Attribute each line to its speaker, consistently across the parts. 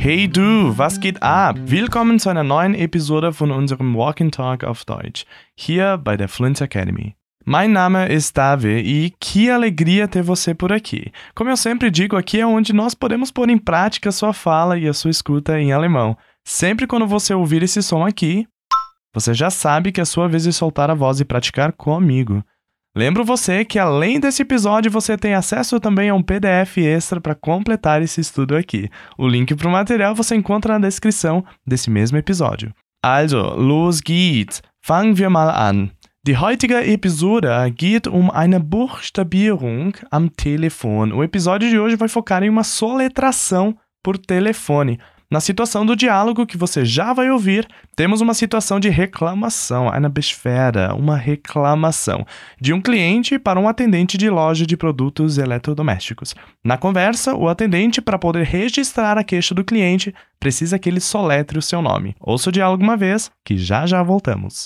Speaker 1: Hey du, was geht ab? Willkommen zu einer neuen Episode von unserem Walk and Talk auf Deutsch, hier bei der Fluency Academy. Mein Name é Davi e que alegria ter você por aqui. Como eu sempre digo, aqui é onde nós podemos pôr em prática a sua fala e a sua escuta em alemão. Sempre quando você ouvir esse som aqui, você já sabe que é a sua vez de soltar a voz e praticar comigo. Lembro você que além desse episódio você tem acesso também a um PDF extra para completar esse estudo aqui. O link para o material você encontra na descrição desse mesmo episódio. Also, los geht's. Fangen wir mal an. Die heutige Episode geht eine Buchstabierung am Telefon. O episódio de hoje vai focar em uma soletração por telefone. Na situação do diálogo que você já vai ouvir, temos uma situação de reclamação, eine Beschwerde, uma reclamação, de um cliente para um atendente de loja de produtos eletrodomésticos. Na conversa, o atendente, para poder registrar a queixa do cliente, precisa que ele soletre o seu nome. Ouça o diálogo uma vez, que já voltamos.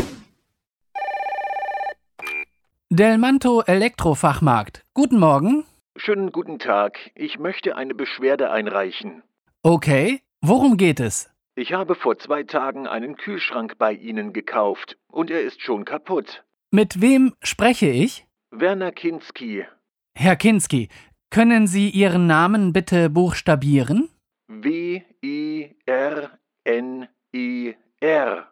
Speaker 2: Del Manto Elektrofachmarkt. Guten Morgen.
Speaker 3: Schönen guten Tag. Ich möchte eine Beschwerde einreichen.
Speaker 2: Okay, worum geht es?
Speaker 3: Ich habe vor 2 Tagen einen Kühlschrank bei Ihnen gekauft und er ist schon kaputt.
Speaker 2: Mit wem spreche ich?
Speaker 3: Werner Kinski.
Speaker 2: Herr Kinski, können Sie Ihren Namen bitte buchstabieren?
Speaker 3: W-I-R-N-I-R.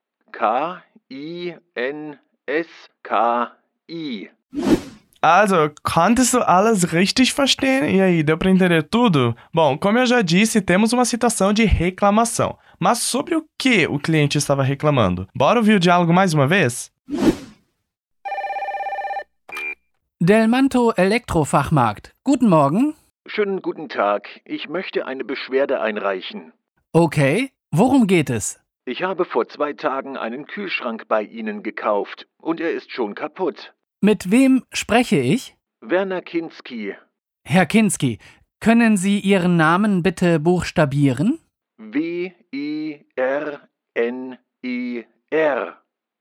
Speaker 3: K-I-N-S-K-I.
Speaker 1: Also, conntest du alles richtig verstehen? E aí, deu para entender tudo? Bom, como eu já disse, temos uma situação de reclamação. Mas sobre o que o cliente estava reclamando? Bora ouvir o diálogo mais uma vez?
Speaker 2: Del Manto Elektrofachmarkt. Guten Morgen.
Speaker 3: Schönen guten Tag. Ich möchte eine Beschwerde einreichen.
Speaker 2: Okay, worum geht es?
Speaker 3: Ich habe vor 2 Tagen einen Kühlschrank bei Ihnen gekauft und er ist schon kaputt.
Speaker 2: Mit wem spreche ich?
Speaker 3: Werner Kinski.
Speaker 2: Herr Kinski, können Sie Ihren Namen bitte buchstabieren?
Speaker 3: W-I-R-N-I-R.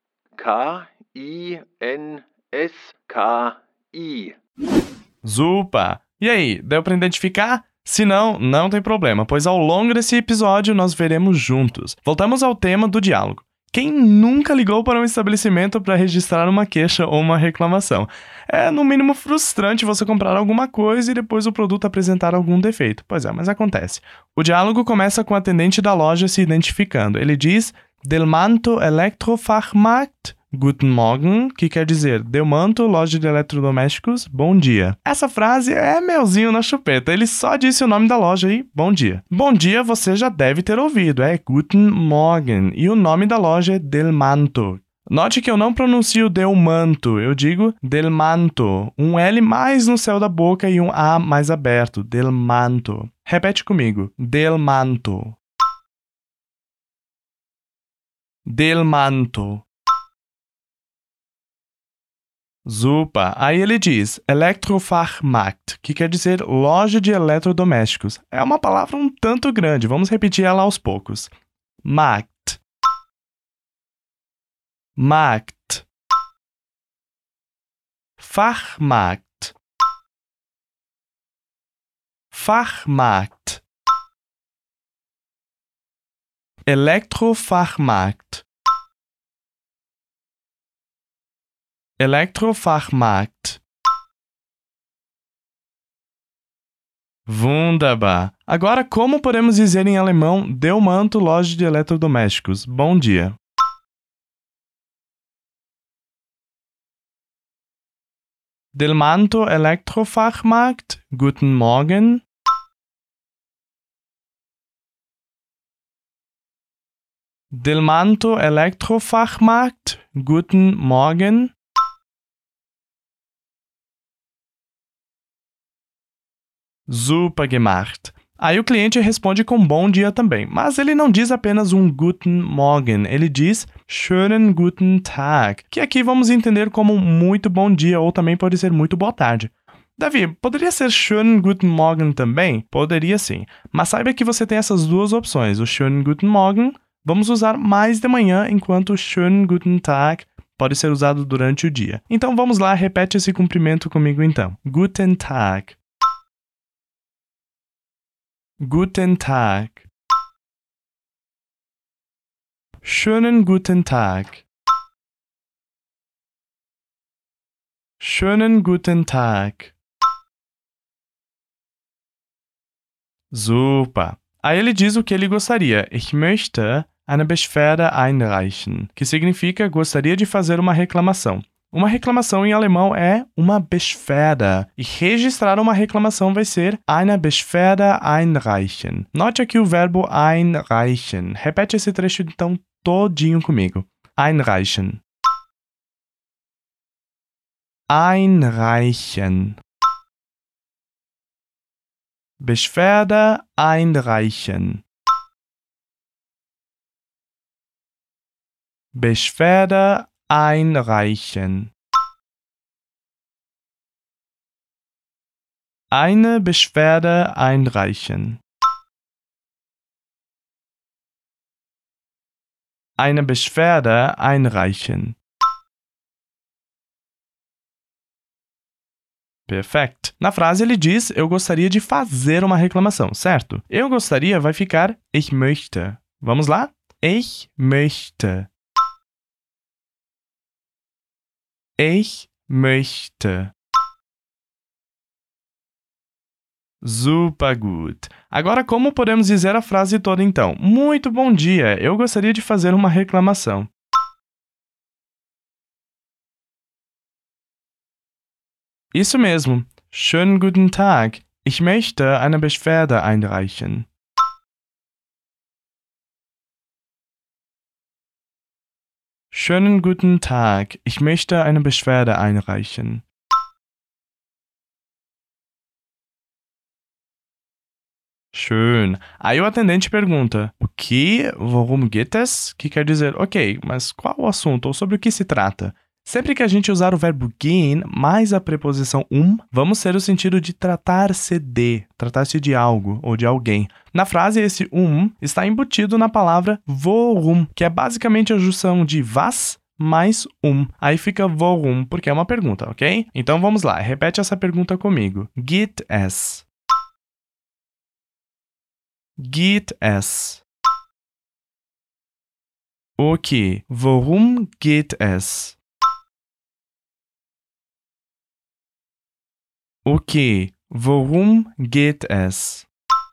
Speaker 3: K-I-N-S-K-I.
Speaker 1: Super! E aí, deu para identificar? Se não, não tem problema, pois ao longo desse episódio nós veremos juntos. Voltamos ao tema do diálogo. Quem nunca ligou para um estabelecimento para registrar uma queixa ou uma reclamação? É, no mínimo, frustrante você comprar alguma coisa e depois o produto apresentar algum defeito. Pois é, mas acontece. O diálogo começa com o atendente da loja se identificando. Ele diz, Del Manto Elektrofachmarkt, guten Morgen, que quer dizer, Del Manto, loja de eletrodomésticos, bom dia. Essa frase é melzinho na chupeta, ele só disse o nome da loja e bom dia. Bom dia você já deve ter ouvido, é Guten Morgen, e o nome da loja é Del Manto. Note que eu não pronuncio Del Manto, eu digo Del Manto, um L mais no céu da boca e um A mais aberto, Del Manto. Repete comigo, Del Manto. Del Manto. Super! Aí ele diz Elektrofachmarkt, que quer dizer loja de eletrodomésticos. É uma palavra um tanto grande, vamos repetir ela aos poucos. Markt. Markt. Fachmarkt. Fachmarkt. Elektrofachmarkt. Elektrofachmarkt. Wunderbar! Agora, como podemos dizer em alemão Del Manto, loja de eletrodomésticos? Bom dia. Del Manto Elektrofachmarkt, guten Morgen. Del Manto Elektrofachmarkt, guten Morgen. Super gemacht. Aí o cliente responde com bom dia também, mas ele não diz apenas um Guten Morgen, ele diz Schönen guten Tag, que aqui vamos entender como muito bom dia ou também pode ser muito boa tarde. Davi, poderia ser Schönen guten Morgen também? Poderia sim, mas saiba que você tem essas duas opções, o Schönen guten Morgen, vamos usar mais de manhã, enquanto o Schönen guten Tag pode ser usado durante o dia. Então vamos lá, repete esse cumprimento comigo então. Guten Tag. Guten Tag. Schönen guten Tag. Schönen guten Tag. Super. Aí ele diz o que ele gostaria. Ich möchte eine Beschwerde einreichen, que significa gostaria de fazer uma reclamação. Uma reclamação em alemão é uma Beschwerde. E registrar uma reclamação vai ser eine Beschwerde einreichen. Note aqui o verbo einreichen. Repete esse trecho então todinho comigo. Einreichen. Einreichen. Beschwerde einreichen. Beschwerde einreichen. Eine Beschwerde einreichen. Eine Beschwerde einreichen. Perfeito. Na frase ele diz, eu gostaria de fazer uma reclamação, certo? Eu gostaria vai ficar ich möchte. Vamos lá? Ich möchte. Ich möchte. Super gut. Agora, como podemos dizer a frase toda então? Muito bom dia, eu gostaria de fazer uma reclamação. Isso mesmo. Schönen guten Tag. Ich möchte eine Beschwerde einreichen. Schönen guten Tag. Ich möchte eine Beschwerde einreichen. Schön. Aí o atendente pergunta, o que? Worum geht es? Que quer dizer, ok, mas qual o assunto ou sobre o que se trata? Sempre que a gente usar o verbo gehen mais a preposição vamos ter o sentido de tratar-se de algo ou de alguém. Na frase, esse está embutido na palavra worum, que é basicamente a junção de was mais Aí fica worum, porque é uma pergunta, ok? Então vamos lá, repete essa pergunta comigo. Geht es? Geht es? Okay, worum geht es? Okay, worum geht es?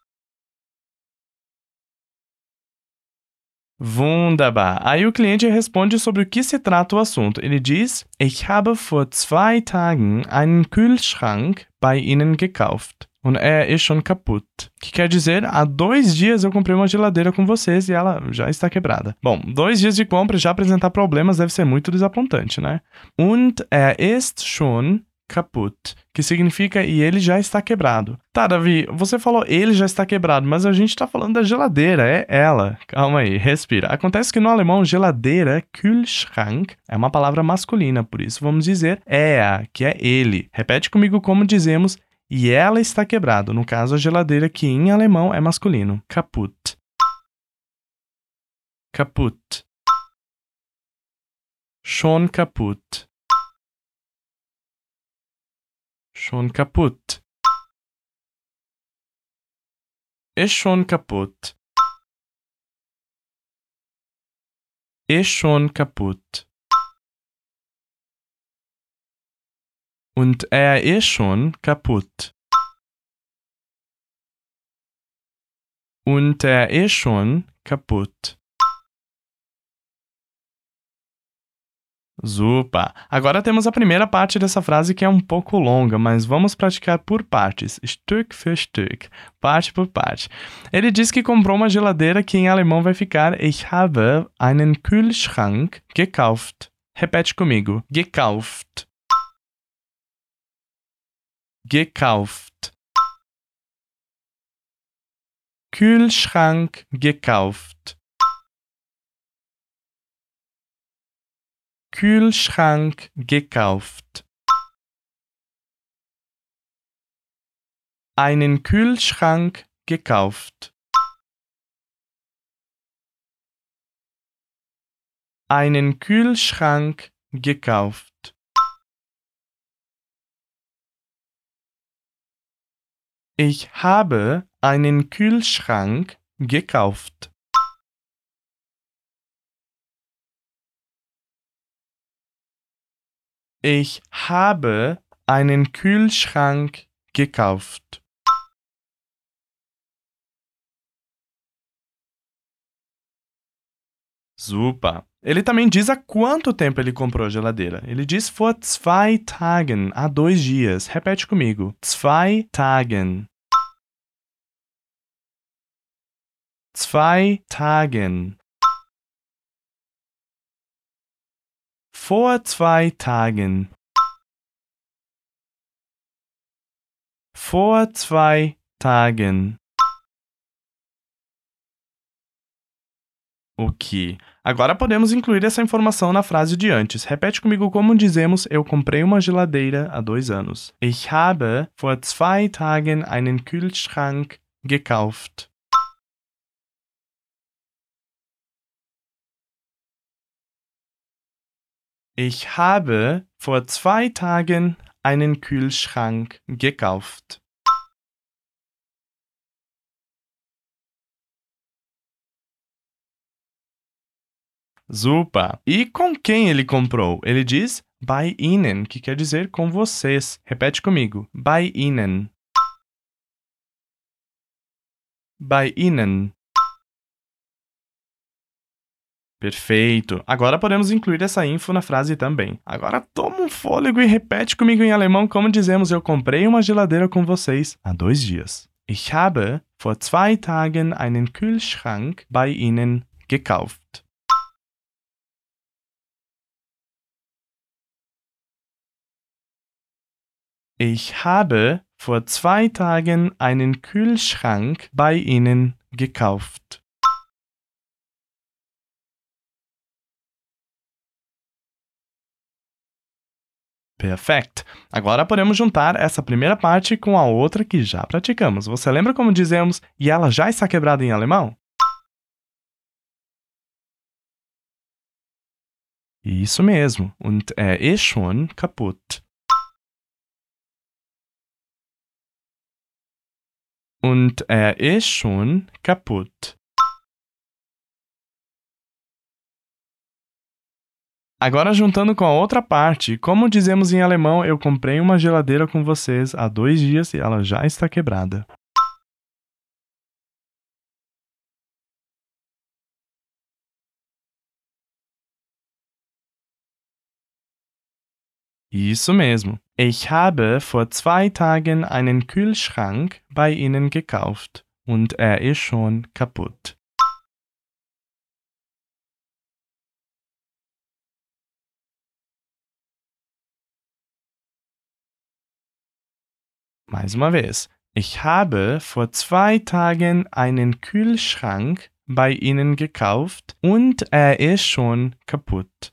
Speaker 1: Wunderbar. Aí o cliente responde sobre o que se trata o assunto. Ele diz: Ich habe vor 2 Tagen einen Kühlschrank bei Ihnen gekauft. Und er ist schon kaputt. Que quer dizer, há 2 dias eu comprei uma geladeira com vocês e ela já está quebrada. Bom, 2 dias de compra já apresentar problemas deve ser muito desapontante, né? Und er ist schon kaputt, que significa e ele já está quebrado. Tá, Davi, você falou ele já está quebrado, mas a gente tá falando da geladeira, é ela. Calma aí, respira. Acontece que no alemão, geladeira, Kühlschrank, é uma palavra masculina, por isso vamos dizer er, que é ele. Repete comigo como dizemos e ela está quebrado. No caso, a geladeira, que em alemão é masculino. Kaputt. Kaputt. Schon kaputt. Schon kaputt. Ist schon kaputt. Ist schon kaputt. Und er ist schon kaputt. Und er ist schon kaputt. Super! Agora temos a primeira parte dessa frase que é um pouco longa, mas vamos praticar por partes, Stück für Stück, parte por parte. Ele diz que comprou uma geladeira que em alemão vai ficar Ich habe einen Kühlschrank gekauft. Repete comigo, gekauft. Gekauft. Kühlschrank gekauft. Kühlschrank gekauft. Einen Kühlschrank gekauft. Einen Kühlschrank gekauft. Ich habe einen Kühlschrank gekauft. Ich habe einen Kühlschrank gekauft. Super. Ele também diz há quanto tempo ele comprou a geladeira. Ele diz vor 2 Tagen, há 2 dias. Repete comigo. 2 Tagen. 2 Tagen. Vor 2 Tagen. Vor 2 Tagen. Ok. Agora podemos incluir essa informação na frase de antes. Repete comigo como dizemos: eu comprei uma geladeira há 2 anos. Ich habe vor 2 Tagen einen Kühlschrank gekauft. Ich habe vor 2 Tagen einen Kühlschrank gekauft. Super! E com quem ele comprou? Ele diz bei Ihnen, que quer dizer com vocês. Repete comigo. Bei Ihnen. Bei Ihnen. Perfeito! Agora podemos incluir essa info na frase também. Agora toma um fôlego e repete comigo em alemão como dizemos: eu comprei uma geladeira com vocês há 2 dias. Ich habe vor 2 Tagen einen Kühlschrank bei Ihnen gekauft. Ich habe vor 2 Tagen einen Kühlschrank bei Ihnen gekauft. Perfeito! Agora podemos juntar essa primeira parte com a outra que já praticamos. Você lembra como dizemos e ela já está quebrada em alemão? Isso mesmo. Und ist schon kaputt. Und ist schon kaputt. Agora, juntando com a outra parte, como dizemos em alemão: eu comprei uma geladeira com vocês há 2 dias e ela já está quebrada. Isso mesmo. Ich habe vor 2 Tagen einen Kühlschrank bei Ihnen gekauft und ist schon kaputt. Mais uma vez. Ich habe vor 2 Tagen einen Kühlschrank bei Ihnen gekauft und ist schon kaputt.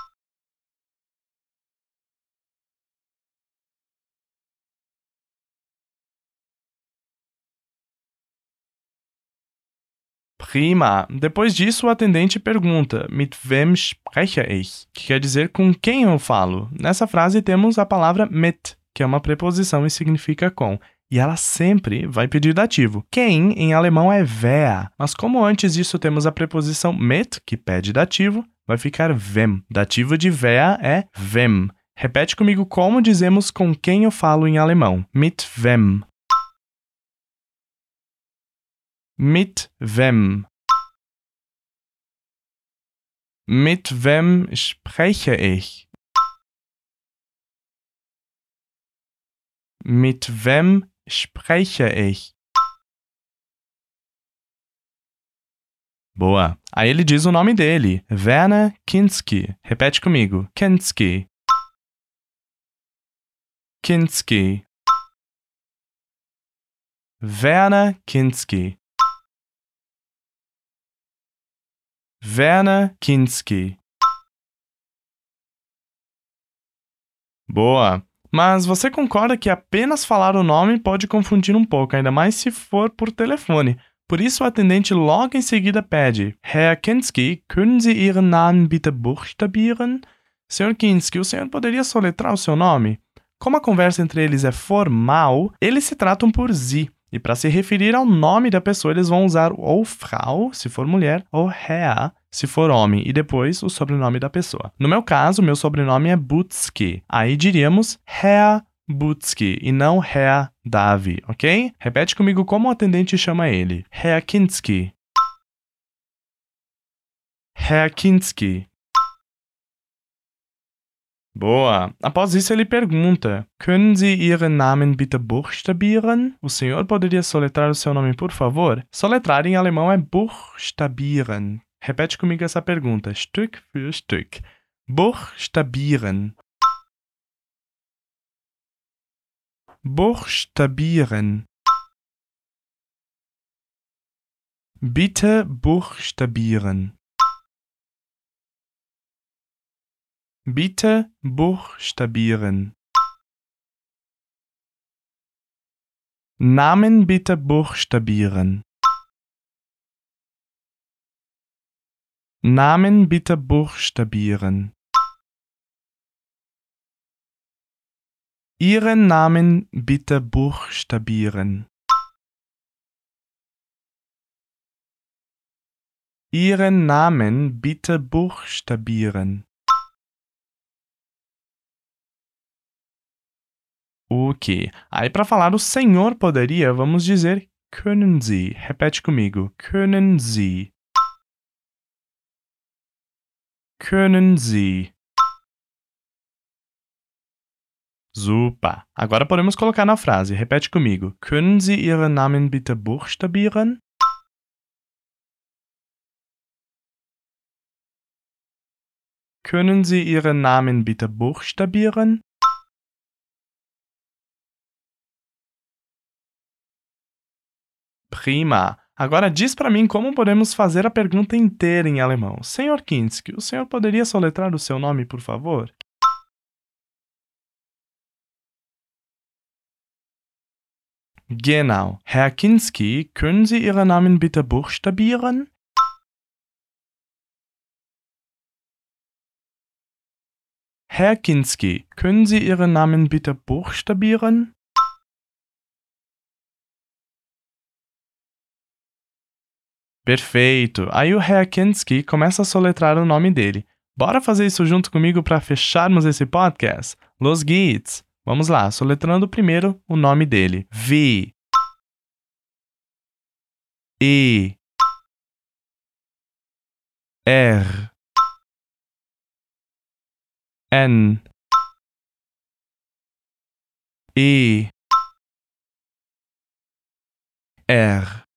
Speaker 1: Prima! Depois disso, o atendente pergunta: mit wem spreche ich? Que quer dizer com quem eu falo. Nessa frase temos a palavra mit, que é uma preposição e significa com. E ela sempre vai pedir dativo. Quem, em alemão, é wer. Mas como antes disso temos a preposição mit, que pede dativo, vai ficar wem. Dativo de wer é wem. Repete comigo como dizemos com quem eu falo em alemão. Mit wem. Mit wem. Mit wem spreche ich? Mit wem spreche ich? Boa! Aí ele diz o nome dele, Werner Kinski. Repete comigo. Kinski. Kinski. Werner Kinski. Werner Kinski. Boa! Mas você concorda que apenas falar o nome pode confundir um pouco, ainda mais se for por telefone. Por isso o atendente logo em seguida pede: Herr Kinski, können Sie Ihren Namen bitte buchstabieren? Sr. Kinski, o senhor poderia soletrar o seu nome? Como a conversa entre eles é formal, eles se tratam por Sie. E para se referir ao nome da pessoa, eles vão usar ou Frau, se for mulher, ou Herr, se for homem, e depois o sobrenome da pessoa. No meu caso, meu sobrenome é Butzke. Aí diríamos Herr Butzke e não Herr Davi, ok? Repete comigo como o atendente chama ele. Herr Kinski. Herr Kinski. Boa! Após isso, ele pergunta: Können Sie Ihren Namen bitte buchstabieren? O senhor poderia soletrar o seu nome, por favor? Soletrar em alemão é buchstabieren. Repete comigo essa pergunta, Stück für Stück. Buchstabieren. Buchstabieren. Bitte buchstabieren. Bitte buchstabieren. Namen bitte buchstabieren. Namen bitte buchstabieren. Ihren Namen bitte buchstabieren. Ihren Namen bitte buchstabieren. Ok. Aí para falar o senhor poderia, vamos dizer können Sie. Repete comigo. Können Sie. Können Sie. Super. Agora podemos colocar na frase. Repete comigo. Können Sie Ihren Namen bitte buchstabieren? Können Sie Ihren Namen bitte buchstabieren? Prima! Agora diz para mim como podemos fazer a pergunta inteira em alemão. Senhor Kinski, o senhor poderia soletrar o seu nome, por favor? Genau. Herr Kinski, können Sie Ihren Namen bitte buchstabieren? Herr Kinski, können Sie Ihren Namen bitte buchstabieren? Perfeito! Aí o Herr Kinski começa a soletrar o nome dele. Bora fazer isso junto comigo para fecharmos esse podcast? Los geht's! Vamos lá, soletrando primeiro o nome dele. V. E. R. N. E. R.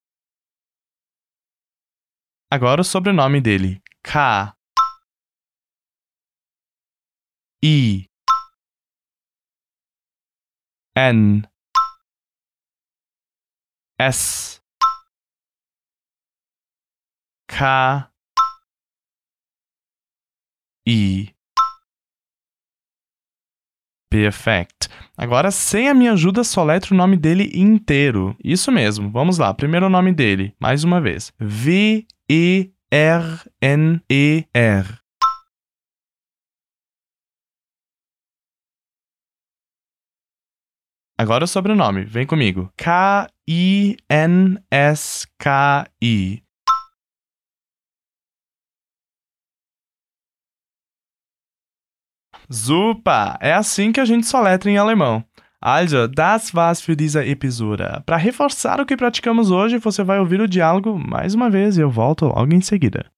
Speaker 1: Agora o sobrenome dele. K. I. N. S. K. I. Perfect. Agora, sem a minha ajuda, soletre o nome dele inteiro. Isso mesmo. Vamos lá. Primeiro o nome dele. Mais uma vez. V-E-R-N-E-R. Agora o sobrenome. Vem comigo. K-I-N-S-K-I. Super! É assim que a gente soletra em alemão. Also, das war's für diese Episode. Para reforçar o que praticamos hoje, você vai ouvir o diálogo mais uma vez e eu volto logo em seguida.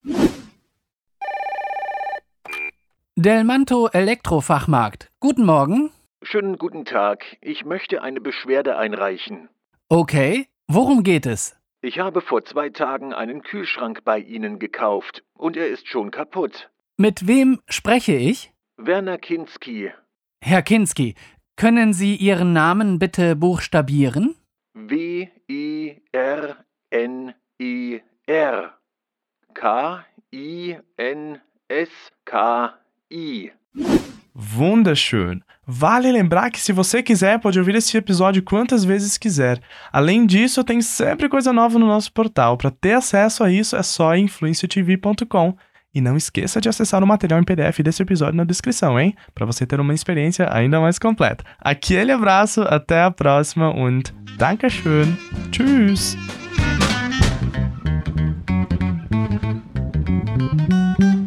Speaker 2: Del Manto Elektrofachmarkt. Guten Morgen.
Speaker 3: Schönen guten Tag. Ich möchte eine Beschwerde einreichen.
Speaker 2: Okay, worum geht es?
Speaker 3: Ich habe vor 2 Tagen einen Kühlschrank bei Ihnen gekauft und er ist schon kaputt.
Speaker 2: Mit wem spreche ich?
Speaker 3: Werner Kinski.
Speaker 2: Herr Kinski, können Sie Ihren Namen bitte buchstabieren?
Speaker 3: W-I-R-N-I-R. K-I-N-S-K-I.
Speaker 1: Wunderschön! Vale lembrar que se você quiser, pode ouvir esse episódio quantas vezes quiser. Além disso, tem sempre coisa nova no nosso portal. Para ter acesso a isso, é só em influenciatv.com. E não esqueça de acessar o material em PDF desse episódio na descrição, hein? Para você ter uma experiência ainda mais completa. Aquele abraço, até a próxima und Dankeschön. Tschüss.